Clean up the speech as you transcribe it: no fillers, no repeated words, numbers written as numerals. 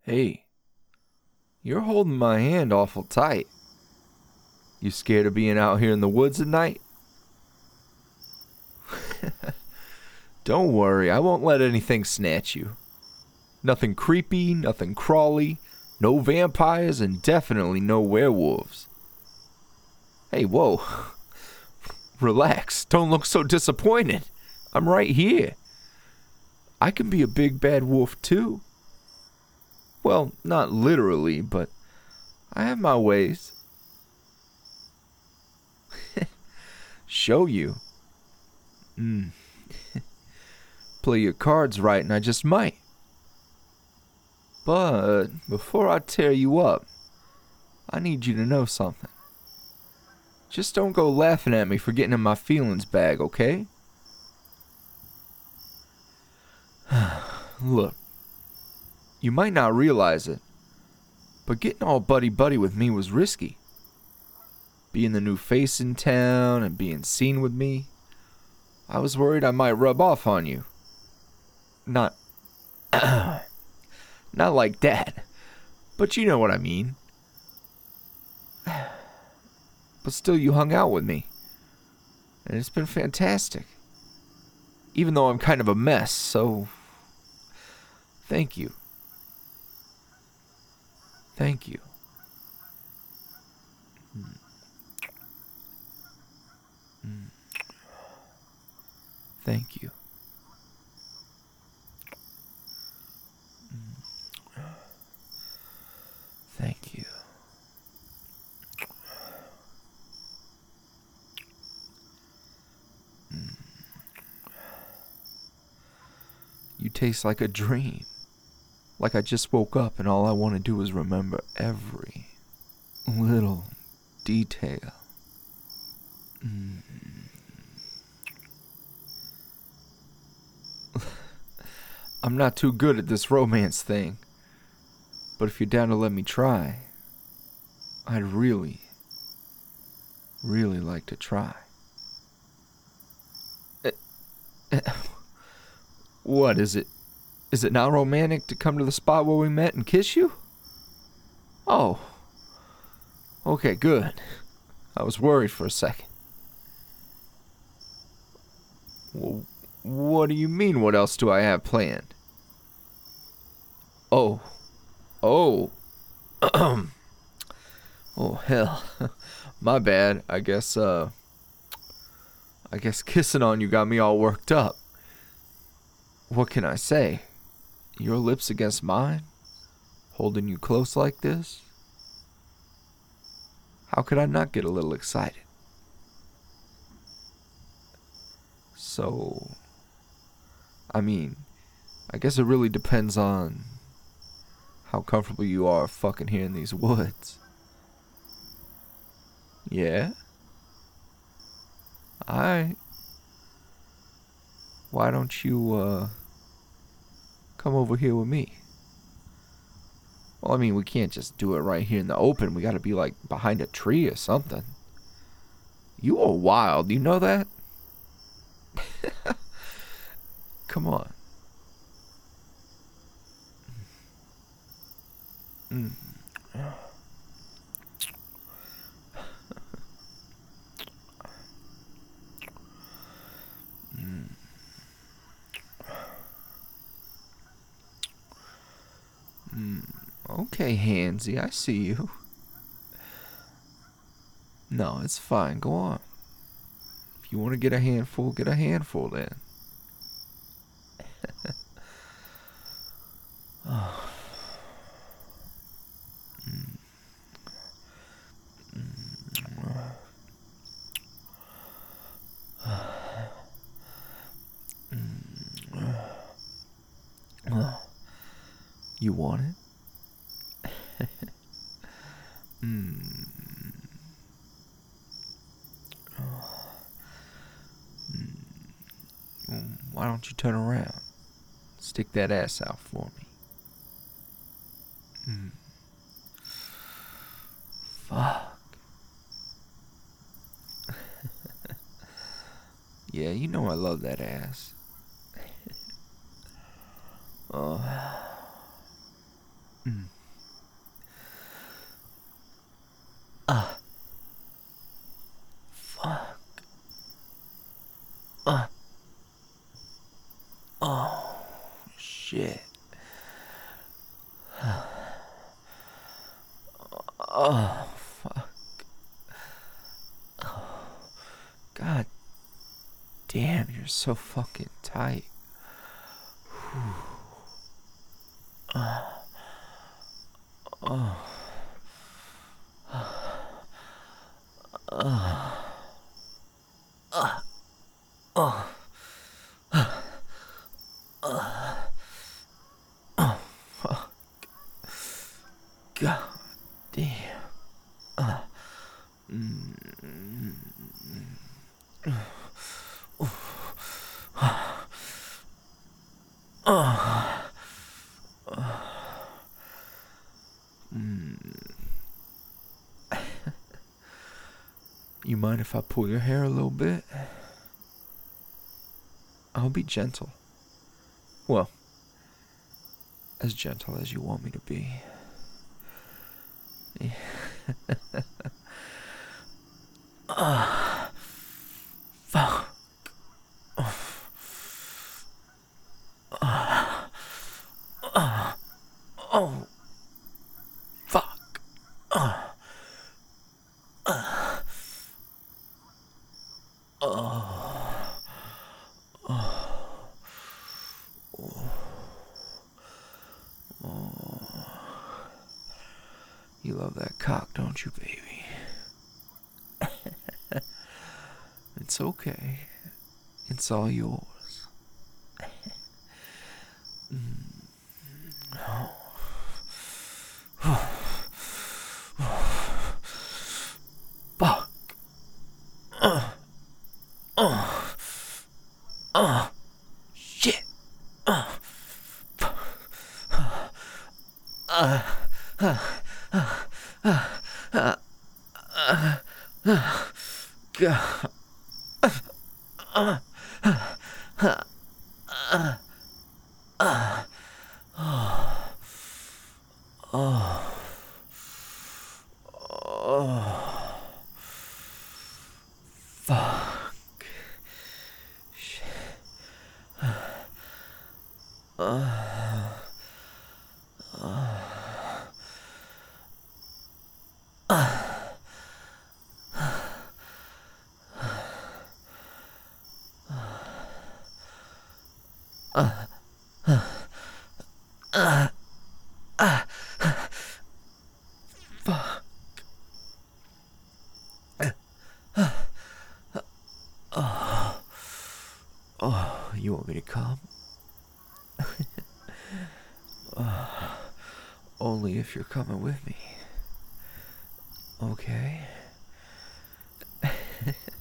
Hey, you're holding my hand awful tight. You scared of being out here in the woods at night? Don't worry, I won't let anything snatch you. Nothing creepy, nothing crawly, no vampires, and definitely no werewolves. Hey, whoa. Relax, don't look so disappointed. I'm right here. I can be a big bad wolf too. Well, not literally, but I have my ways. Show you. Play your cards right and I just might. But before I tear you up, I need you to know something. Just don't go laughing at me for getting in my feelings bag, okay? Look, you might not realize it, but getting all buddy-buddy with me was risky. Being the new face in town and being seen with me, I was worried I might rub off on you. Not like that, but you know what I mean. But still, you hung out with me, and it's been fantastic. Even though I'm kind of a mess, so thank you. Thank you. Thank you. Thank you. You taste like a dream. Like I just woke up and all I want to do is remember every little detail. I'm not too good at this romance thing, but if you're down to let me try, I'd really like to try. What is it? Is it not romantic to come to the spot where we met and kiss you? Oh. Okay, good. I was worried for a second. Well, what do you mean, what else do I have planned? Oh. Oh. Oh, hell. My bad. I guess kissing on you got me all worked up. What can I say? Your lips against mine? Holding you close like this? How could I not get a little excited? So, I guess it really depends on how comfortable you are fucking here in these woods. Yeah? Alright. Why don't you, come over here with me? Well, we can't just do it right here in the open. We gotta be, like, behind a tree or something. You are wild, you know that? Come on. Okay, Hansy, I see you. No, it's fine. Go on. If you want to get a handful then. You want it? Why don't you turn around? Stick that ass out for me. Fuck. Yeah, you know I love that ass. Oh. Mm. Ah. Fuck. Oh, shit. Oh, fuck. God damn, you're so fucking tight. God damn. You mind if I pull your hair a little bit? I'll be gentle. Well, as gentle as you want me to be. Fuck. Oh, fuck. You love that cock, don't you, baby? It's okay. It's all yours. Fuck. Shit. God. Fuck. Shit. Fuck. Oh, you want me to come? Only if you're coming with me. Okay?